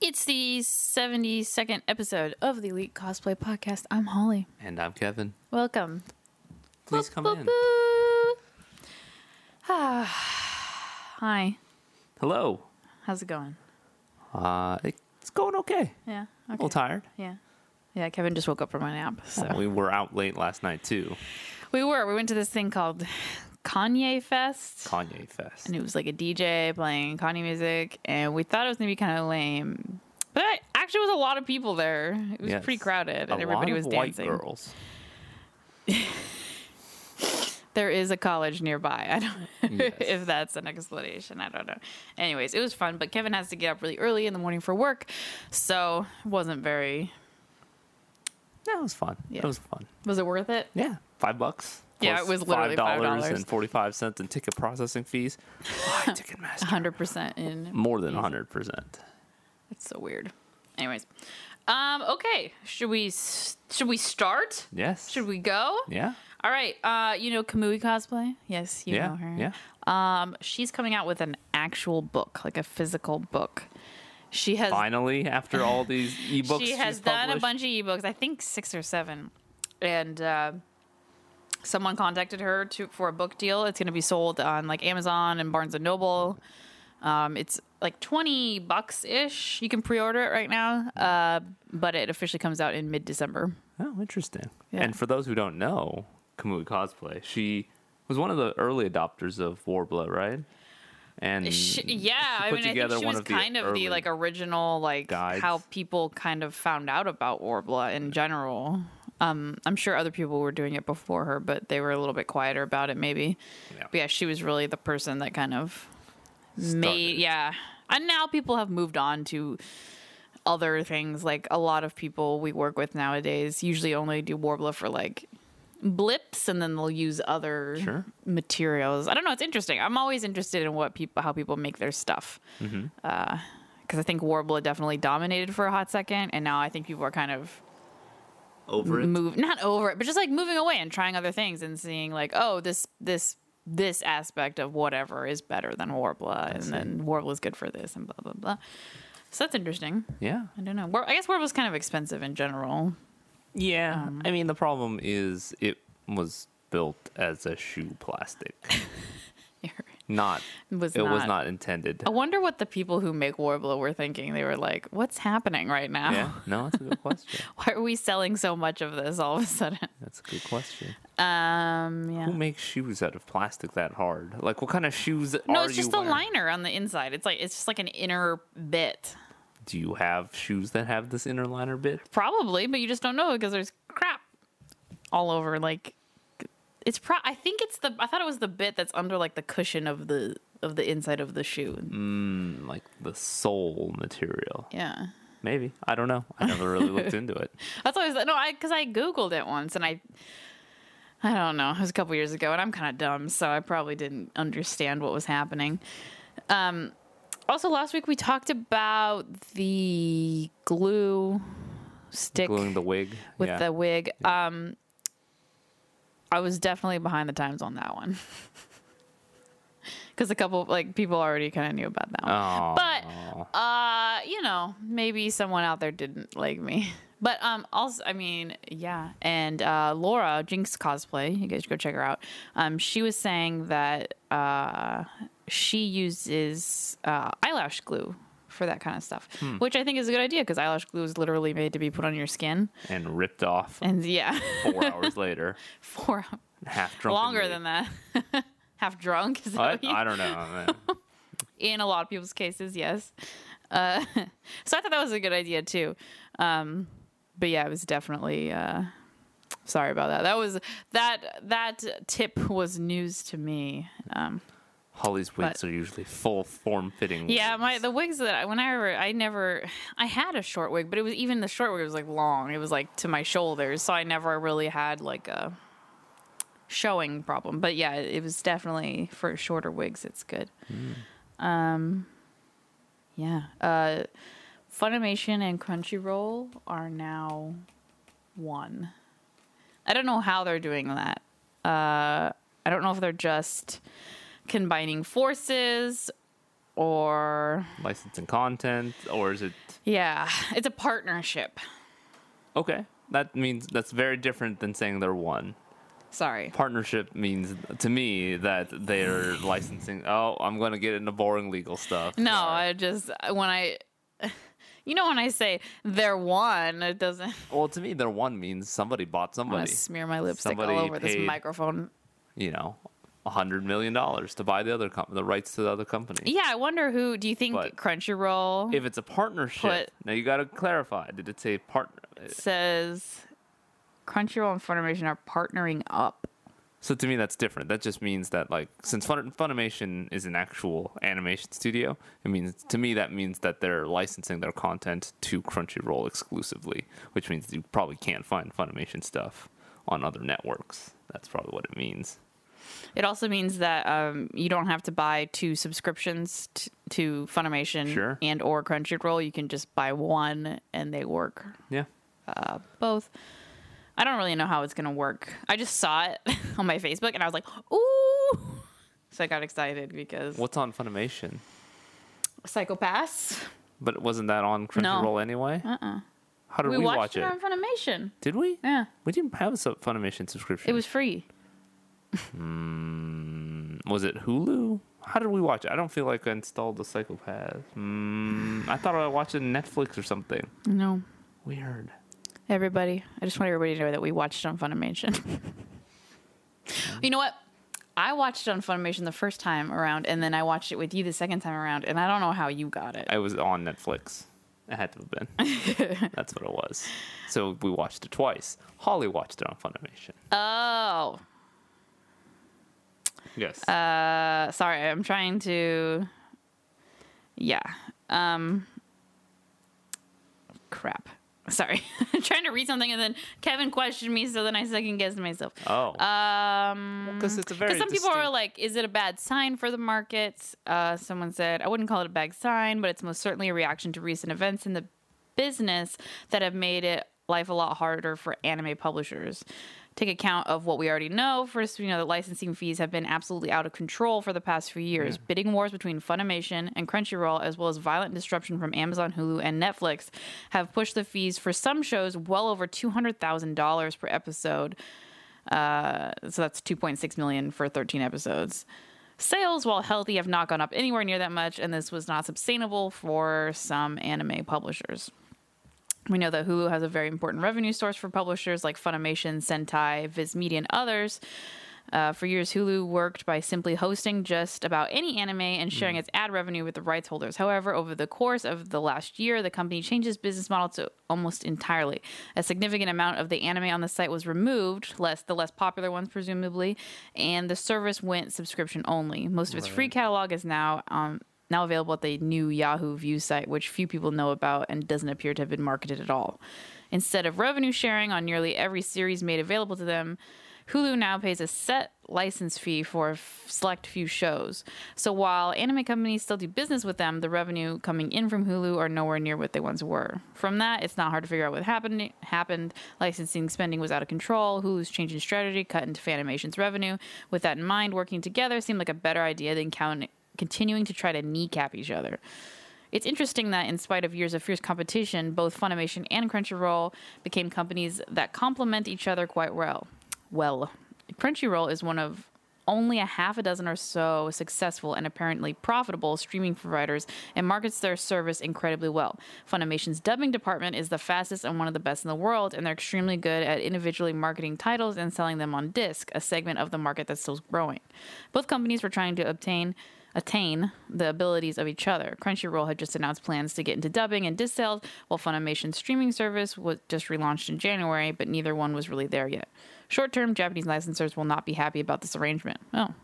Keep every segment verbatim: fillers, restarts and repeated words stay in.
It's the seventy-second episode of the Elite Cosplay Podcast. I'm Holly. And I'm Kevin. Welcome. Please come in. Ah, hi. Hello. How's it going? Uh, it's going okay. Yeah. Okay. A little tired. Yeah. Yeah, Kevin just woke up from a nap. So We were out late last night, too. we were. We went to this thing called Kanye Fest. Kanye Fest. And it was like a D J playing Kanye music. And we thought it was going to be kind of lame. But actually, was a lot of people there. It was Yes. pretty crowded. A And everybody lot was of dancing. white girls. There is a college nearby. I don't know Yes. if that's an explanation. I don't know. Anyways, it was fun, but Kevin has to get up really early in the morning for work, so it wasn't very... Yeah, it was fun. Yeah. It was fun. Was it worth it? Yeah, five bucks. Yeah, plus it was literally five dollars. and forty-five cents in ticket processing fees. Why Ticketmaster? one hundred percent in. More than one hundred percent. It's so weird. Anyways. Um, okay. Should we s- should we start? Yes. Should we go? Yeah. All right. Uh, you know Kamui Cosplay? Yes, you yeah. know her. Yeah. Um, she's coming out with an actual book, like a physical book. She has Finally, after all these ebooks, she has she's done a published. bunch of ebooks, I think six or seven, and uh, someone contacted her to for a book deal. It's going to be sold on like Amazon and Barnes and Noble. Um, it's like twenty bucks ish. You can pre-order it right now, uh, but it officially comes out in mid-December. Oh, interesting. Yeah. And for those who don't know, Kamui Cosplay, she was one of the early adopters of Warbler, right? And She, yeah, she I put mean, I think together she one was of the kind of early the like original, like guides. how people kind of found out about Warbler in general. Um, I'm sure other people were doing it before her, but they were a little bit quieter about it, maybe. Yeah. But yeah, she was really the person that kind of Started. made, yeah. And now people have moved on to other things. Like a lot of people we work with nowadays usually only do Warbler for like blips, and then they'll use other Sure. materials. I don't know. It's interesting. I'm always interested in what people, how people make their stuff. Mm-hmm. Because I think Warbler definitely dominated for a hot second, and now I think people are kind of Over it. move not over it, but just like moving away and trying other things and seeing like, oh, this this this aspect of whatever is better than Warbler, and see. then Warbler's good for this, and blah blah blah. So that's interesting. Yeah. I don't know. War- I guess Warbler's kind of expensive in general. Yeah. Um, I mean, the problem is it was built as a shoe plastic. Not. It was It not. was not intended. I wonder what the people who make Warbler were thinking. They were like, "What's happening right now? Yeah. No, that's a good question. Why are we selling so much of this all of a sudden?" That's a good question. Um, yeah. Who makes shoes out of plastic that hard? Like, what kind of shoes No, are it's just you the wearing? liner on the inside. It's like it's just like an inner bit. Do you have shoes that have this inner liner bit? Probably, but you just don't know because there's crap all over. Like it's pro. I think it's the. I thought it was the bit that's under like the cushion of the of the inside of the shoe. Mm, like the sole material. Yeah, Maybe. I don't know. I never really looked into it. that's always no. I because I googled it once and I. I don't know. It was a couple years ago, and I'm kind of dumb, so I probably didn't understand what was happening. Um, also, last week we talked about the glue stick Gluing the wig. with yeah. the wig. Um, I was definitely behind the times on that one because a couple like people already kind of knew about that one. Oh. But uh, you know, maybe someone out there didn't like me. But um, also, I mean, yeah. And uh, Laura Jinx Cosplay, you guys should go check her out. Um, she was saying that uh, she uses uh, eyelash glue for that kind of stuff, Hmm. which I think is a good idea because eyelash glue is literally made to be put on your skin. and ripped off And yeah, four hours later. for Half drunk. longer than that. Half drunk. Is that I, what you- I don't know. man. in a lot of people's cases, yes. Uh, so I thought that was a good idea too. Um, but yeah, it was definitely. Uh, sorry about that. That was that that tip was news to me. Um, Holly's wigs But- are usually full form fitting. yeah, my the wigs that I, whenever I never I had a short wig, but it was even the short wig was like long. It was like to my shoulders, so I never really had like a showing problem. But yeah, it was definitely for shorter wigs. It's good. Mm. Um, yeah. Uh, Funimation and Crunchyroll are now one. I don't know how they're doing that. Uh, I don't know if they're just combining forces or licensing content, or is it yeah, it's a partnership. okay? That means that's very different than saying they're one. Sorry. Partnership means to me that they're licensing. Oh, I'm going to get into boring legal stuff. No, Sorry. I just when I, you know, when I say they're one, it doesn't. Well, to me, they're one means somebody bought I'm somebody. gonna smear my lipstick Somebody all over this paid, microphone. You know, a hundred million dollars to buy the other com- the rights to the other company. Yeah, I wonder who. Do you think But Crunchyroll If it's a partnership, Put- now you got to clarify. Did it say partner? says Crunchyroll and Funimation are partnering up? So to me, that's different. That just means that, like, since Fun- Funimation is an actual animation studio, it means to me that means that they're licensing their content to Crunchyroll exclusively, which means you probably can't find Funimation stuff on other networks. That's probably what it means. It also means that um, you don't have to buy two subscriptions t- to Funimation Sure. and or Crunchyroll. You can just buy one, and they work Yeah. uh, both. I don't really know how it's gonna work. I just saw it on my Facebook, and I was like, "Ooh!" So I got excited because What's on Funimation? Psychopaths. But wasn't that on Crunchyroll anyway? Uh-uh. How did We, we, watched watch it it? on Funimation. Did we? Yeah, We didn't have a sub- Funimation subscription. it was free. Was it Hulu? How did we watch it? I don't feel like I installed the Psychopath. Mm, I thought I watched it on Netflix or something. No, Weird. everybody. I just want everybody to know that we watched it on Funimation. You know what? I watched it on Funimation the first time around, and then I watched it with you the second time around, and I don't know how you got it. I was on Netflix. It had to have been. That's what it was. So we watched it twice. Holly watched it on Funimation. Oh, Yes. uh, sorry. I'm trying to. Yeah. Um. Crap. Sorry. I'm trying to read something, and then Kevin questioned me, so then I second guessed myself. oh. Um, Because it's a very Because some people are distinct- like, is it a bad sign for the market? Uh, someone said, I wouldn't call it a bad sign, but it's most certainly a reaction to recent events in the business that have made it life a lot harder for anime publishers. Take account of what we already know. First, we know that licensing fees have been absolutely out of control for the past few years. Bidding wars between Funimation and Crunchyroll, as well as violent disruption from Amazon, Hulu, and Netflix, have pushed the fees for some shows well over two hundred thousand dollars per episode. Uh, so that's two point six million dollars for thirteen episodes. Sales, while healthy, have not gone up anywhere near that much, and this was not sustainable for some anime publishers. We know that Hulu has a very important revenue source for publishers like Funimation, Sentai, Viz Media, and others. Uh, for years, Hulu worked by simply hosting just about any anime and sharing its ad revenue with the rights holders. However, over the course of the last year, the company changed its business model to almost entirely. A significant amount of the anime on the site was removed, less the less popular ones presumably, and the service went subscription only. Most of its free catalog is now um, now available at the new Yahoo View site, which few people know about and doesn't appear to have been marketed at all. Instead of revenue sharing on nearly every series made available to them, Hulu now pays a set license fee for a f- select few shows. So while anime companies still do business with them, the revenue coming in from Hulu are nowhere near what they once were. From that, it's not hard to figure out what happened. happened. Licensing spending was out of control. Hulu's changing strategy cut into Fanimation's revenue. With that in mind, working together seemed like a better idea than count- continuing to try to kneecap each other. It's interesting that in spite of years of fierce competition, both Funimation and Crunchyroll became companies that complement each other quite well. Well, Crunchyroll is one of only a half a dozen or so successful and apparently profitable streaming providers and markets their service incredibly well. Funimation's dubbing department is the fastest and one of the best in the world, and they're extremely good at individually marketing titles and selling them on disc, a segment of the market that's still growing. Both companies were trying to obtain attain the abilities of each other. Crunchyroll had just announced plans to get into dubbing and disc sales, while Funimation's streaming service was just relaunched in January, but neither one was really there yet. Short-term, Japanese licensors will not be happy about this arrangement. Oh.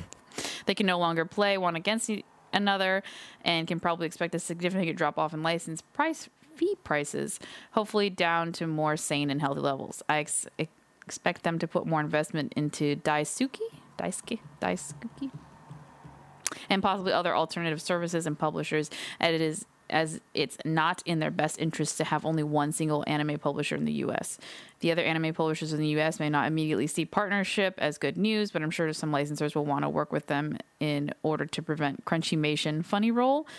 They can no longer play one against another and can probably expect a significant drop-off in license price fee prices, hopefully down to more sane and healthy levels. I ex- expect them to put more investment into Daisuke? Daisuke? Daisuke? And possibly other alternative services and publishers, as it is as it's not in their best interest to have only one single anime publisher in the U S. The other anime publishers in the U S may not immediately see partnership as good news, but I'm sure some licensors will want to work with them in order to prevent Crunchymation Funny Roll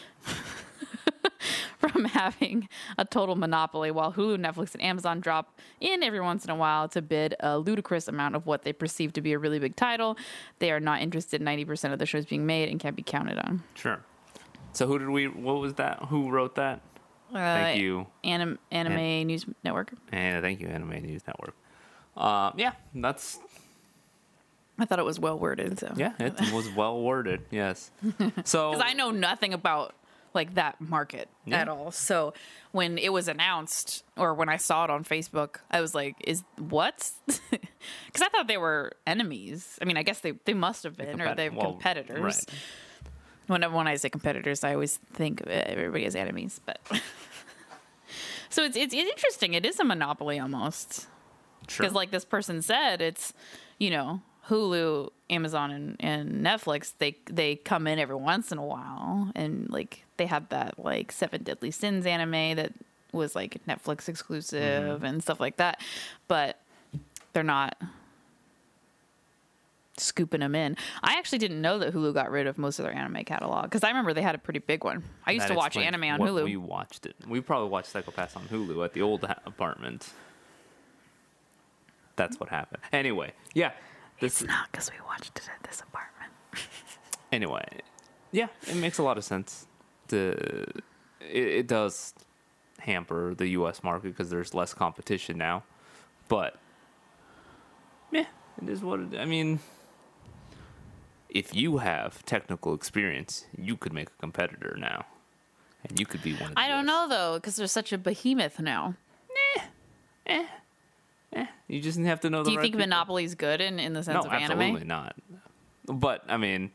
from having a total monopoly, while Hulu, Netflix, and Amazon drop in every once in a while to bid a ludicrous amount of what they perceive to be a really big title. They are not interested in ninety percent of the shows being made and can't be counted on. Sure. So who did we, what was that? Who wrote that? Uh, Thank you. Anim, Anime An- News Network. And thank you, Anime News Network. Uh, yeah, that's, I thought it was well worded. So yeah, it was well worded. Yes. So, because I know nothing about like that market Yeah. at all. So when it was announced or when I saw it on Facebook, I was like, "Is what?" Because I thought they were enemies. I mean, I guess they, they must have been, or compet- they're well, competitors. right. Whenever when I say competitors, I always think of everybody as enemies. But so it's, it's it's interesting. It is a monopoly almost. Sure. Because like this person said, it's, you know, Hulu, Amazon, and, and Netflix, they they come in every once in a while. And like they had that like Seven Deadly Sins anime that was like Netflix exclusive Mm-hmm. and stuff like that. But they're not scooping them in. I actually didn't know that Hulu got rid of most of their anime catalog because I remember they had a pretty big one. I used That to watch explains anime on what Hulu. We watched it. We probably watched Psychopaths on Hulu at the old ha- apartment. That's what happened. Anyway, yeah. This It's not because we watched it at this apartment. anyway, yeah, it makes a lot of sense. The it, it does hamper the U S market because there's less competition now, but yeah, it is what it, I mean. If you have technical experience, you could make a competitor now, and you could be one of the I don't U S. know though because there's such a behemoth now. You just have to know the Do you right think people. Monopoly's good in, in the sense No, of absolutely anime? not. But I mean,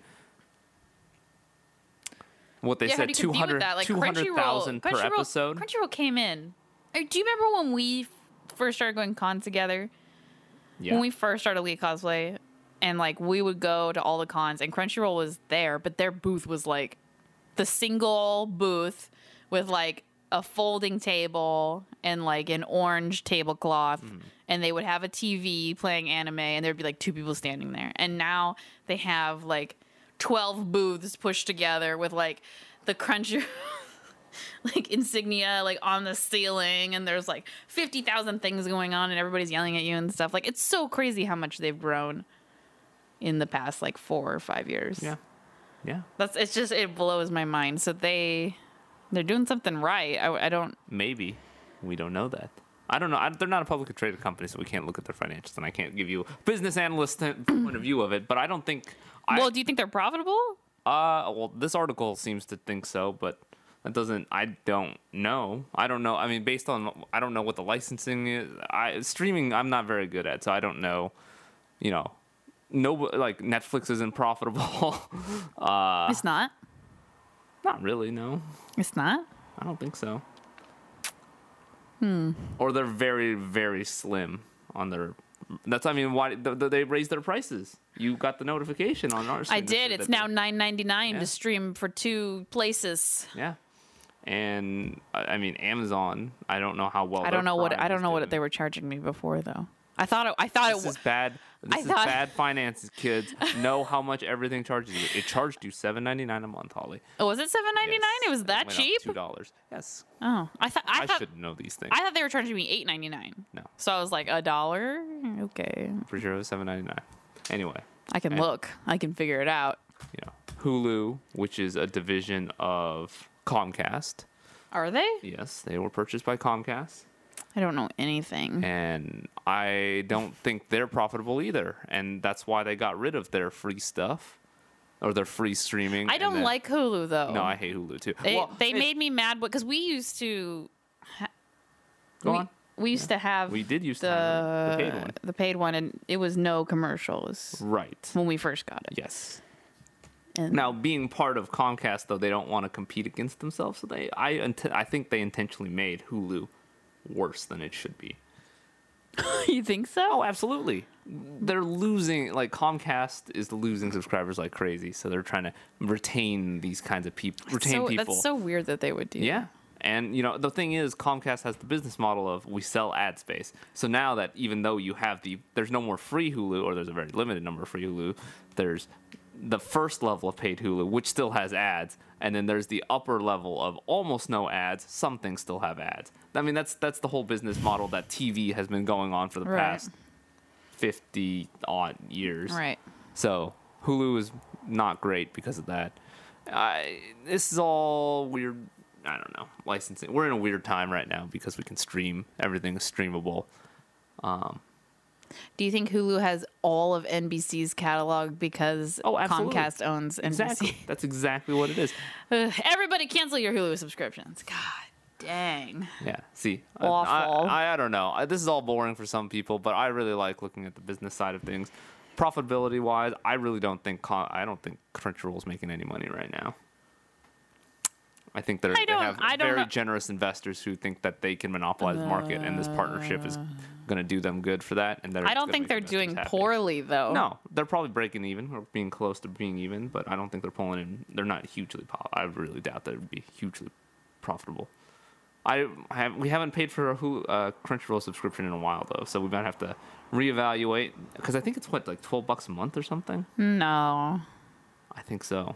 what they Yeah, how said do you two compete with hundred that? Like two hundred thousand per Crunchyroll- episode. Crunchyroll came in. Uh, Do you remember when we first started going cons together? Yeah. When we first started Elite Cosplay, and like we would go to all the cons, and Crunchyroll was there, but their booth was like the single booth with like a folding table and like an orange tablecloth, Mm-hmm. and they would have a T V playing anime, and there'd be like two people standing there. And now they have like twelve booths pushed together with like the Crunchyroll like insignia like on the ceiling, and there's like fifty thousand things going on, and everybody's yelling at you and stuff. Like it's so crazy how much they've grown in the past like four or five years. Yeah. Yeah. That's it's just it blows my mind. So they they're doing something right. I, I don't. Maybe. We don't know that. I don't know. I, they're not a publicly traded company, so we can't look at their financials, and I can't give you a business analyst point of view of it. But I don't think. I, Well, do you think they're profitable? Uh, well, this article seems to think so, but that doesn't. I don't know. I don't know. I mean, based on I don't know what the licensing is. I streaming. I'm not very good at, so I don't know. You know, no, like Netflix isn't profitable. uh, It's not. not really. No, It's not. I don't think so. Hmm. Or they're very, very slim on their. That's I mean, why th- th- they raised their prices? You got the notification on ours. I did. It's now nine ninety nine Yeah. to stream for two places. Yeah, and I I mean Amazon. I don't know how well. I their don't know what Prime I don't is know what doing. they were charging me before though. I thought it, I thought This it is was bad. This I is thought- bad finances, kids. Know how much everything charges you. It charged you seven ninety nine a month, Holly. Oh, was it seven ninety nine? It was that cheap? Two dollars. Yes. Oh, I thought I, I, thought should know these things. I thought they were charging me eight ninety nine. No. So I was like a dollar. Okay, For sure, it was seven ninety nine. Anyway, I can And- look. I can figure it out. you know, Hulu, which is a division of Comcast. Are they? Yes, they were purchased by Comcast. I don't know anything. And I don't think they're profitable either. And that's why they got rid of their free stuff or their free streaming. I and don't then- like Hulu though. No, I hate Hulu too. They Well, they it's- made me mad because we used to. Go we, on. We used to have. We did used to the have the paid one. the paid one, and it was no commercials Right. when we first got it. Yes. And Now, being part of Comcast, though, they don't want to compete against themselves. So they, I, int- I think they intentionally made Hulu worse than it should be. You think so? Oh, absolutely. They're losing, like Comcast is losing subscribers like crazy, so they're trying to retain these kinds of people, retain so, people. That's so weird that they would do. Yeah. And, you know, the thing is, Comcast has the business model of we sell ad space. So now that even though you have the, there's no more free Hulu, or there's a very limited number of free Hulu, there's the first level of paid Hulu, which still has ads. And then there's the upper level of almost no ads. Some things still have ads. I mean, that's that's the whole business model that T V has been going on for the Right. past fifty odd years. Right. So Hulu is not great because of that. I, this is all weird. I don't know. Licensing. We're in a weird time right now because we can stream. Everything is streamable. Um, Do you think Hulu has all of N B C's catalog because Oh, absolutely. Comcast owns N B C? exactly. That's exactly what it is. Ugh, everybody cancel your Hulu subscriptions. God dang. Yeah. See, I- Awful. I, I, I don't know. I, this is all boring for some people, but I really like looking at the business side of things. Profitability wise, I really don't think Con- I don't think Crunchyroll's making any money right now. I think they're, I they don't- have I don't very know. generous investors who think that they can monopolize the market, and this partnership is going to do them good for that. And they're I don't gonna think make they're investors doing happy. poorly though. No, they're probably breaking even or being close to being even, but I don't think they're pulling in. They're not hugely. Po- I really doubt that it would be hugely profitable. I have we haven't paid for a Hulu, uh, Crunchyroll subscription in a while though, so we might have to reevaluate because I think it's what like twelve bucks a month or something. No. I think so.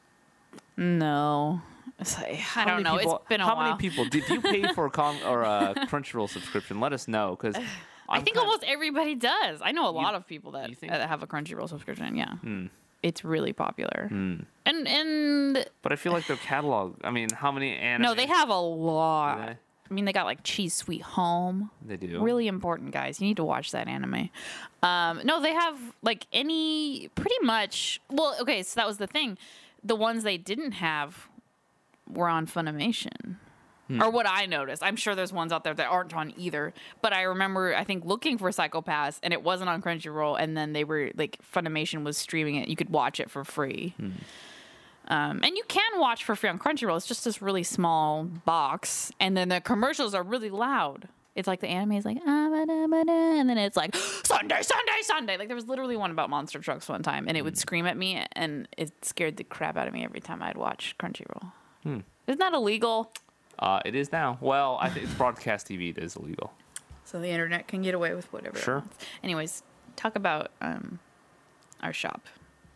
No. It's like, I How don't many know. people- It's been a how while. many people did you pay for a com or a Crunchyroll subscription? Let us know because I think almost everybody does. I know a lot of people that, you think? that have a Crunchyroll subscription. Yeah. Hmm. It's really popular. And and But I feel like their catalog. I mean, how many anime? no, they have a lot. Do they? I mean, they got like Cheese Sweet Home. They do. Really important, guys. You need to watch that anime. Um, no, they have like any pretty much. Well, okay, so that was the thing. The ones they didn't have were on Funimation. Hmm. Or what I noticed. I'm sure there's ones out there that aren't on either. But I remember, I think, looking for Psycho-Pass, and it wasn't on Crunchyroll, and then they were, like, Funimation was streaming it. You could watch it for free. Hmm. Um, and you can watch for free on Crunchyroll. It's just this really small box. And then the commercials are really loud. It's like the anime is like, ah, ba, da, ba, da, and then it's like, Sunday, Sunday, Sunday. Like, there was literally one about monster trucks one time, and it would scream at me, and it scared the crap out of me every time I'd watch Crunchyroll. Hmm. Isn't that illegal? Uh, it is now. Well, I think it's broadcast T V. It is illegal. So the internet can get away with whatever. it Sure. wants. Anyways, talk about um, our shop.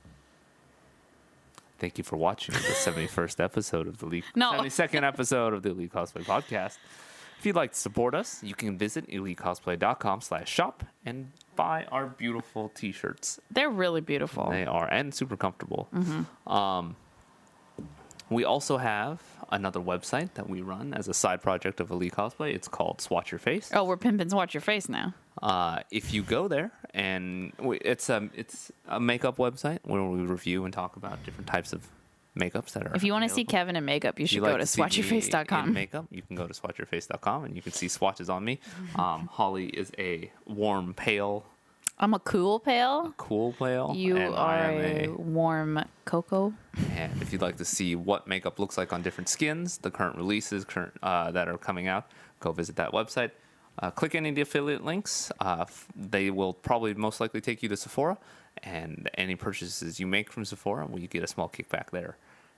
Thank you for watching the seventy-first episode of the Elite. No. seventy-second episode of the Elite Cosplay Podcast. If you'd like to support us, you can visit elitecosplay.com slash shop and buy our beautiful T-shirts. They're really beautiful. They are, and super comfortable. Mm-hmm. Um, we also have another website that we run as a side project of Elite Cosplay. It's called Swatch Your Face. Oh, we're pimping Watch Your Face now. Uh, if you go there, and we, it's a it's a makeup website where we review and talk about different types of makeups that are. If you want to see available. Kevin in makeup, you If should you'd go like to see swatch your face dot me in com. makeup, you can go to swatch your face dot com and you can see swatches on me. Um, Holly is a warm, pale, I'm a cool pale. cool pale. You and are I am a a warm cocoa. And if you'd like to see what makeup looks like on different skins, the current releases current uh, that are coming out, go visit that website. Uh, click any of the affiliate links. Uh, f- they will probably most likely take you to Sephora, and any purchases you make from Sephora, well, you get a small kickback there.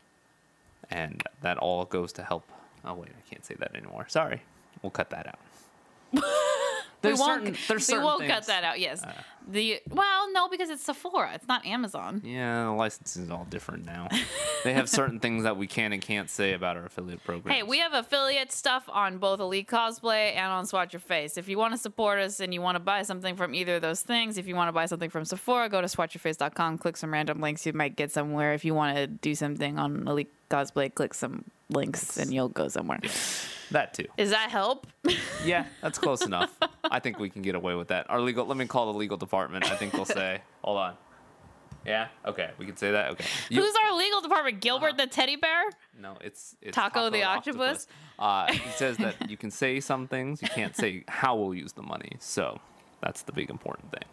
And that all goes to help. Oh wait, I can't say that anymore. Sorry, we'll cut that out. There's we won't, certain, there's we certain won't things. cut that out. Yes. the well, no, because it's Sephora. It's not Amazon. Yeah, the licensing is all different now. They have certain things that we can and can't say about our affiliate program. Hey, we have affiliate stuff on both Elite Cosplay and on Swatch Your Face. If you want to support us and you want to buy something from either of those things, if you want to buy something from Sephora, go to swatch your face dot com, click some random links. You might get somewhere. If you want to do something on Elite Cosplay, click some links and you'll go somewhere. that too. Does that help? Yeah, that's close enough. I think we can get away with that. Our legal, let me call the legal department. I think they'll say, hold on. Yeah, okay, we can say that. Okay. You- Who's our legal department? Gilbert the teddy bear? no, it's, it's Taco the octopus? Uh, he says that you can say some things, you can't say how we'll use the money. So that's the big important thing.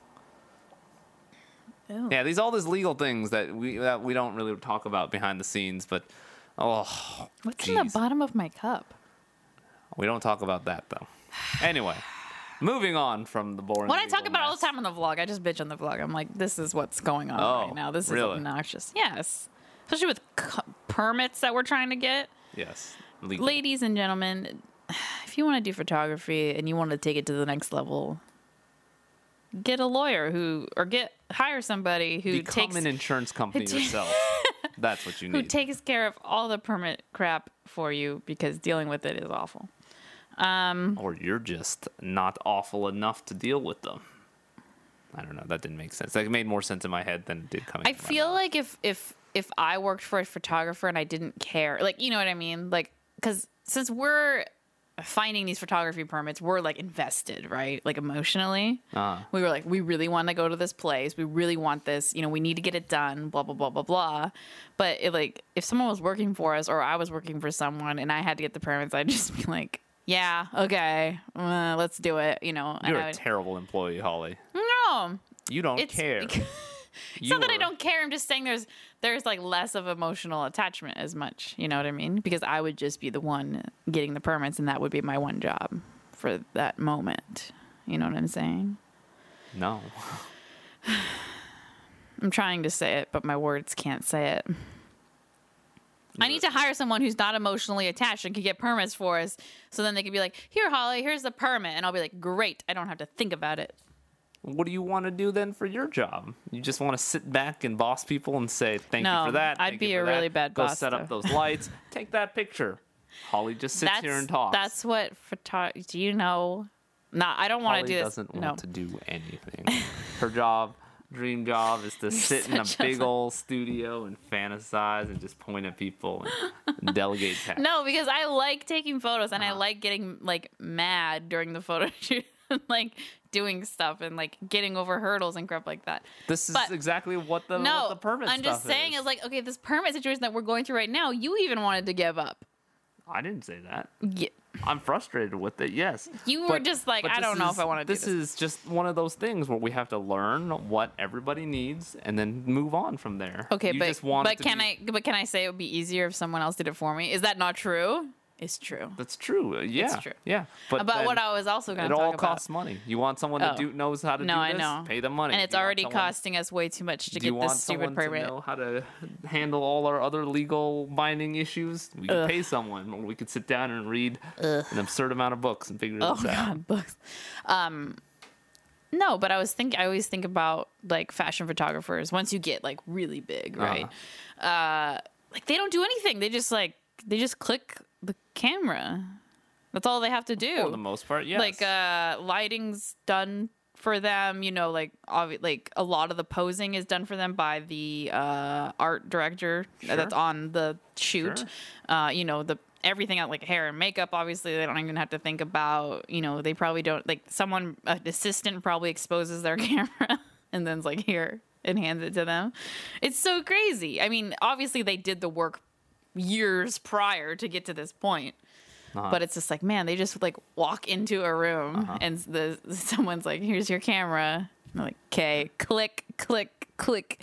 Ew. Yeah, these all these legal things that we that we don't really talk about behind the scenes, but oh, What's in the geez. bottom of my cup? We don't talk about that though. Anyway, Moving on from the boring. What I talk legal about all mess. the time on the vlog, I just bitch on the vlog. I'm like, this is what's going on Oh, right now. This really? is obnoxious. Yes. Especially with c- permits that we're trying to get. Yes. Legal. Ladies and gentlemen, if you want to do photography and you want to take it to the next level, get a lawyer who, or get hire somebody who Become takes an insurance company ta- yourself. That's what you who need. takes care of all the permit crap for you, because dealing with it is awful. Um, or you're just not awful enough to deal with them. I don't know. That didn't make sense. Like, it made more sense in my head than it did coming. I from my feel mouth. like if if if I worked for a photographer and I didn't care, like, you know what I mean, like, because since we're finding these photography permits, we're like invested, right? Like emotionally, Uh, we were like, we really want to go to this place. We really want this. You know, we need to get it done. Blah blah blah blah blah. But it, like, if someone was working for us or I was working for someone and I had to get the permits, I'd just be like, yeah, okay, uh, let's do it. You know, and you're I a would- terrible employee, Holly. no. You don't It's care. because- It's not that I don't care. I'm just saying there's there's like less of emotional attachment as much. You know what I mean? Because I would just be the one getting the permits, and that would be my one job for that moment. You know what I'm saying? No. I'm trying to say it, but my words can't say it. I need to hire someone who's not emotionally attached and can get permits for us, so then they can be like, "Here, Holly, here's the permit," and I'll be like, "Great, I don't have to think about it." What do you want to do then for your job? You just want to sit back and boss people and say, thank No, you for that. I'd thank be you a for that. really bad Go boss, set though. up those lights. Take that picture. Holly just sits that's here and talks. that's what photo. Do you know? Nah, I don't want Holly to do this. doesn't want no. to do anything. Her job, dream job, is to sit in a such a- big old studio and fantasize and just point at people and delegate tasks. No, because I like taking photos and I Uh-huh. like getting like mad during the photo shoot, and like doing stuff and like getting over hurdles and crap like that. This is But- exactly what the, No, what the permit I'm just stuff saying, is. is like, okay, this permit situation that we're going through right now, you even wanted to give up. I didn't say that. Yeah. I'm frustrated with it, yes. You were But- just like, but I this don't know is- if I want to do This this. is just one of those things where we have to learn what everybody needs and then move on from there. Okay, You but just want it but to can be- I but can I say it would be easier if someone else did it for me? Is that not true? It's true. That's true. uh, Yeah. true. Yeah. But About then what I was also going it to talk all about. costs money. You want someone that Oh. do, knows how to No, do I this? know. Pay them money. And it's You want already someone- costing us way too much to Do you get want this stupid someone permit. to know how to handle all our other legal binding issues? We could Ugh. pay someone, or we could sit down and read Ugh. an absurd amount of books and figure Oh this out. god, books. Um, no, but I was think I always think about like fashion photographers. Once you get like really big, right? uh like they don't do anything. They just like they just click the camera. That's all they have to do. For the most part, yes. Like uh lighting's done for them, you know, like obvi- like a lot of the posing is done for them by the uh art director that's Sure. on the shoot. Sure. Uh you know, the everything out like hair and makeup, obviously they don't even have to think about, you know, they probably don't like someone an assistant probably exposes their camera and then's like here and hands it to them. It's so crazy. I mean, obviously they did the work years prior to get to this point. Uh-huh. But it's just like, man, they just like walk into a room Uh-huh. and the someone's like, "Here's your camera." And they're like, "Okay, click, click, click,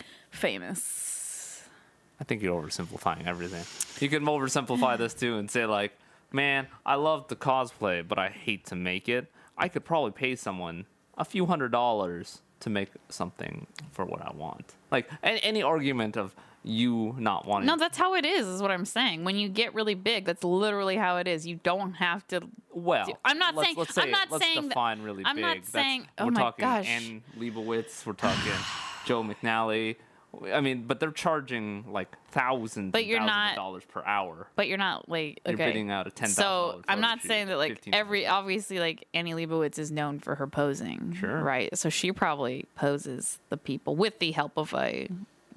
famous." I think you're oversimplifying everything. You can oversimplify this too and say like, man, I love the cosplay, but I hate to make it. I could probably pay someone a few hundred dollars to make something for what I want. Like any, any argument of you not wanting. No, that's how it is. Is what I'm saying. When you get really big, that's literally how it is. You don't have to. well, do- I'm not let's, saying- Let's say, I'm not let's saying that- define really I'm big. not That's- saying- oh we're my talking gosh. Ann Leibovitz. We're talking Joe McNally. I mean, but they're charging like thousands, But and you're thousands not- of dollars per hour. But you're not like okay. You're bidding out a ten thousand. So I'm not saying that like every obviously like Annie Leibovitz is known for her posing, Sure. right? So she probably poses the people with the help of a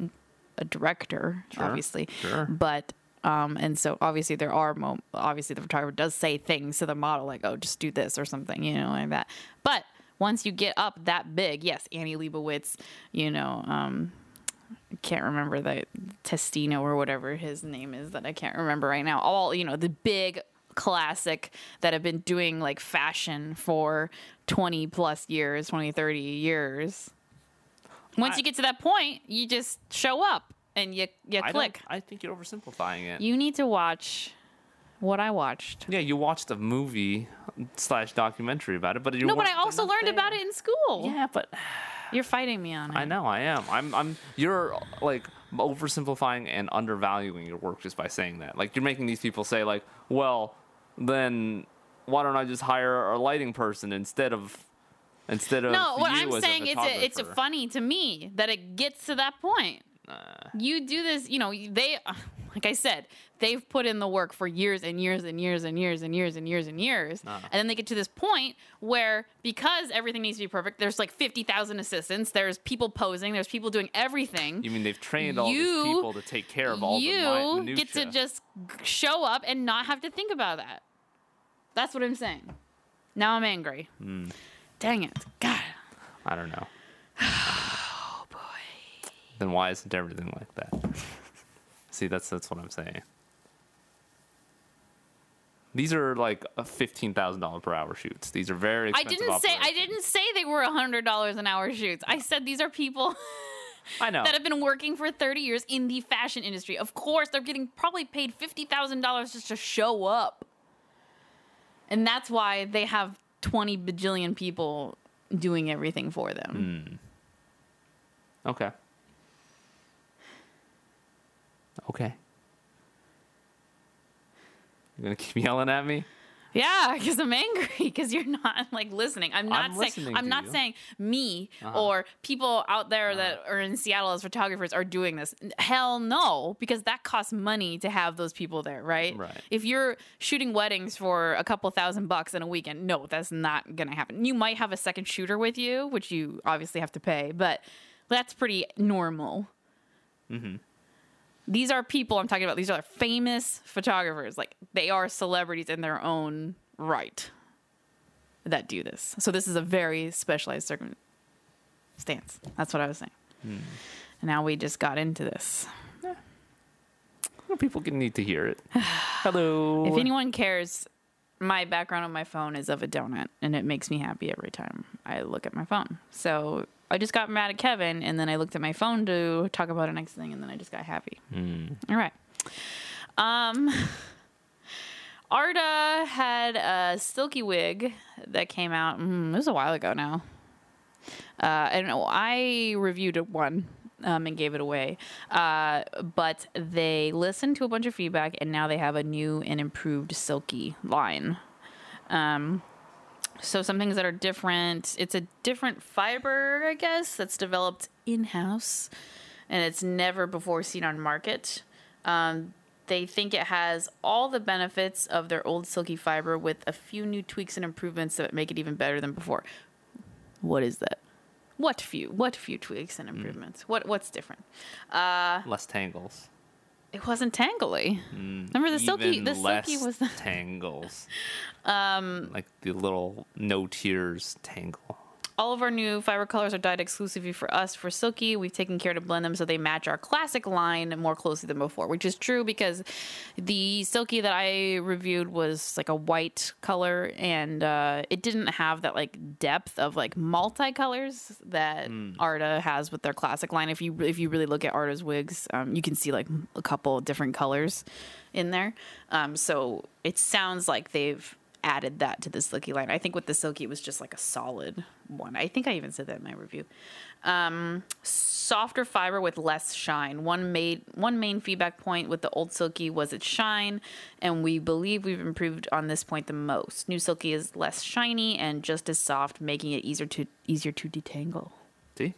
a director, Sure, obviously. sure. But um, and so obviously there are mo- obviously the photographer does say things to the model like, oh, just do this or something, you know, like that. But once you get up that big, yes, Annie Leibovitz, you know, um, I can't remember the Testino or whatever his name is that I can't remember right now. All, you know, the big classic that have been doing like fashion for twenty plus years, twenty, thirty years. Once I- you get to that point, you just show up and you, you I click. don't- I think you're oversimplifying it. You need to watch what I watched. Yeah, you watched a movie slash documentary about it, but you No, but I weren't- also not learned there. about it in school. Yeah, but You're fighting me on it. I know I am. I'm. I'm. You're like oversimplifying and undervaluing your work just by saying that. Like you're making these people say like, well, then why don't I just hire a lighting person instead of instead of No, what you I'm as saying a it's a, it's photographer? funny to me that it gets to that point. You do this, you know, they, like I said, they've put in the work for years and years and years and years and years and years and years. Uh. And then they get to this point where because everything needs to be perfect, there's like fifty thousand assistants, there's people posing, there's people doing everything. You mean they've trained all You- these people to take care of all you the mi- get to minutia. just show up and not have to think about that. That's what I'm saying. Now I'm angry. Hmm. Dang it. God. I don't know. Oh, boy. Then why isn't everything like that? See, that's that's what I'm saying. These are like a fifteen thousand dollar per hour shoots. These are very I expensive. didn't say I operations. didn't say they were a hundred dollars an hour shoots. I said these are people I know. that have been working for thirty years in the fashion industry. Of course, they're getting probably paid fifty thousand dollars just to show up, and that's why they have twenty bajillion people doing everything for them. Okay. Okay. You're gonna keep yelling at me? Yeah, because I'm angry because you're not like listening. I'm not I'm saying listening I'm to not you. saying me Uh-huh. or people out there that are in Seattle as photographers are doing this. Hell no, because that costs money to have those people there, right? Right. If you're shooting weddings for a couple thousand bucks in a weekend, no, that's not gonna happen. You might have a second shooter with you, which you obviously have to pay, but that's pretty normal. Mm-hmm. These are people I'm talking about. These are famous photographers. Like they are celebrities in their own right that do this. So this is a very specialized circumstance. That's what I was saying. And now we just got into this. Well, people can need to hear it. Hello. If anyone cares, my background on my phone is of a donut, and it makes me happy every time I look at my phone. So I just got mad at Kevin, and then I looked at my phone to talk about the next thing, and then I just got happy. All right. Um, Arda had a silky wig that came out. Mm, it was a while ago now. Uh, and I reviewed it one um, and gave it away. Uh, but they listened to a bunch of feedback, and now they have a new and improved silky line. Um, so some things that are different. It's a different fiber, I guess, that's developed in-house, and it's never before seen on market. Um, they think it has all the benefits of their old silky fiber with a few new tweaks and improvements that make it even better than before. What is that? What few? What few tweaks and improvements? Mm. What What's different? Uh, less tangles. It wasn't tangly. Mm, Remember the silky? even The less silky was the tangles. Um, like the little no tears tangle. All of our new fiber colors are dyed exclusively for us for Silky. We've taken care to blend them so they match our classic line more closely than before, which is true because the Silky that I reviewed was like a white color, and uh, it didn't have that like depth of like multicolors that Mm. Arda has with their classic line. If you if you really look at Arda's wigs, um, you can see like a couple different colors in there. Um, so it sounds like they've added that to the Silky line. I think with the Silky it was just like a solid one. I think I even said that in my review. Um, softer fiber with less shine. One made one main feedback point with the old Silky was its shine, and we believe we've improved on this point the most. New Silky is less shiny and just as soft, making it easier to easier to detangle. See?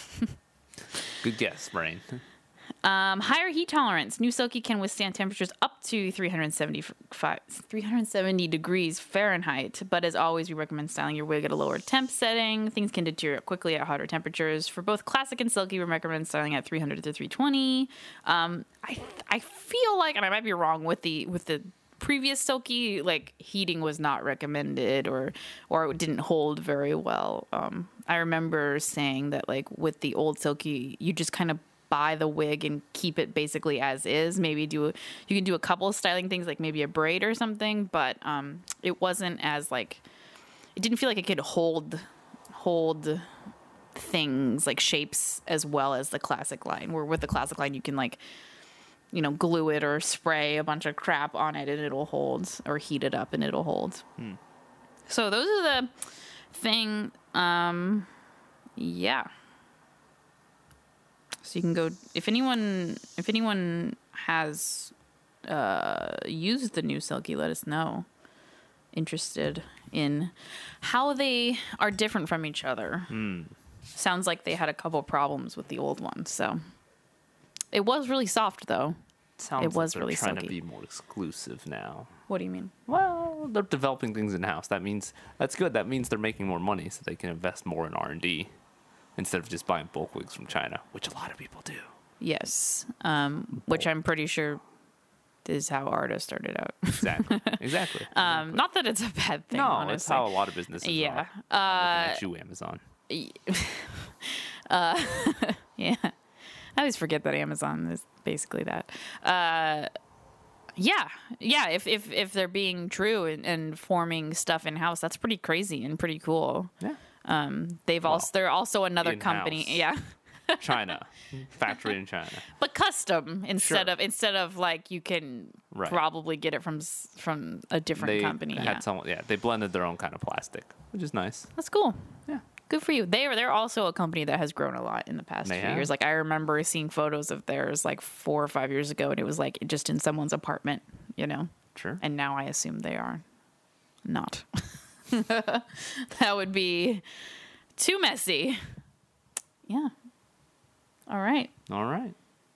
Good guess, brain. Um, higher heat tolerance. New Silky can withstand temperatures up to three hundred seventy-five, three hundred seventy degrees Fahrenheit, but as always, we recommend styling your wig at a lower temp setting. Things can deteriorate quickly at hotter temperatures. For both classic and silky, we recommend styling at three hundred to three twenty. Um, I I feel like, and I might be wrong with the with the previous silky, like heating was not recommended or or it didn't hold very well. Um, I remember saying that like with the old silky, you just kind of buy the wig and keep it basically as is. Maybe do a, you can do a couple of styling things like maybe a braid or something, but um, it wasn't as like it didn't feel like it could hold hold things like shapes as well as the classic line. Where with the classic line you can like you know, glue it or spray a bunch of crap on it and it'll hold, or heat it up and it'll hold. Hmm. So those are the thing. Um, yeah. So you can go if anyone if anyone has uh, used the new Silky, let us know. Interested in how they are different from each other. Hmm. Sounds like they had a couple problems with the old one, so it was really soft though. Sounds it was like they're really trying silky. to be more exclusive now. What do you mean? Well, they're developing things in house. That means that's good. That means they're making more money, so they can invest more in R and D instead of just buying bulk wigs from China, which a lot of people do. Yes, um, which I'm pretty sure is how artists started out. Exactly. Exactly. um, not that it's a bad thing. No, honestly. it's how a lot of businesses Yeah. are. I'm Uh, looking at you, Amazon. uh, yeah. I always forget that Amazon is basically that. Uh, yeah, yeah. If if if they're being true and, and forming stuff in house, that's pretty crazy and pretty cool. Yeah. Um, they've Well, also they're also another in-house. company. Yeah. China. Factory in China. But custom instead Sure. of instead of like you can Right. probably get it from s- from a different They company. had Yeah. someone. Yeah, they blended their own kind of plastic, which is nice. That's cool. Yeah. Good for you. They are they're also a company that has grown a lot in the past They few have. years. Like I remember seeing photos of theirs like four or five years ago, and it was like just in someone's apartment, you know. Sure. And now I assume they are not. That would be too messy. Yeah. All right. All right.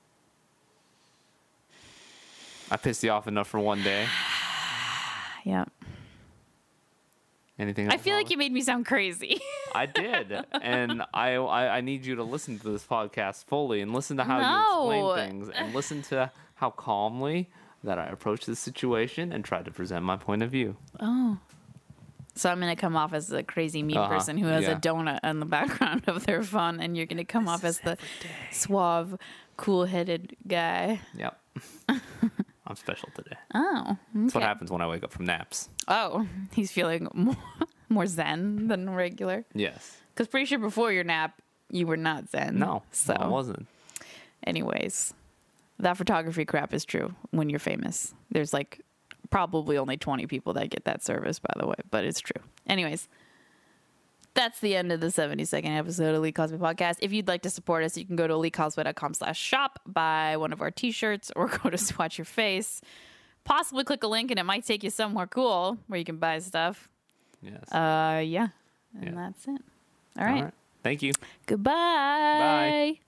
I pissed you off enough for one day. Yeah. Anything I else, feel like Holly? you made me sound crazy. I did, and I, I I need you to listen to this podcast fully and listen to how No. you explain things and listen to how calmly that I approach this situation and try to present my point of view. Oh. So I'm gonna come off as the crazy mean Uh-huh, person who has yeah. a donut on the background of their phone, and you're gonna come off as the suave, cool-headed guy. Yep. I'm special today. Oh, That's what okay. happens when I wake up from naps. Oh, he's feeling more, more zen than regular. Yes. Because pretty sure before your nap, you were not zen. No, So, no, I wasn't. anyways, that photography crap is true when you're famous. There's like probably only twenty people that get that service, by the way, but it's true. Anyways, that's the end of the seventy-second episode of Elite Cosplay Podcast. If you'd like to support us, you can go to elitecosplay.com slash shop, buy one of our t-shirts, or go to Swatch Your Face. Possibly click a link and it might take you somewhere cool where you can buy stuff. Yes. Uh, yeah. And Yeah. that's it. All right. All right. Thank you. Goodbye. Bye.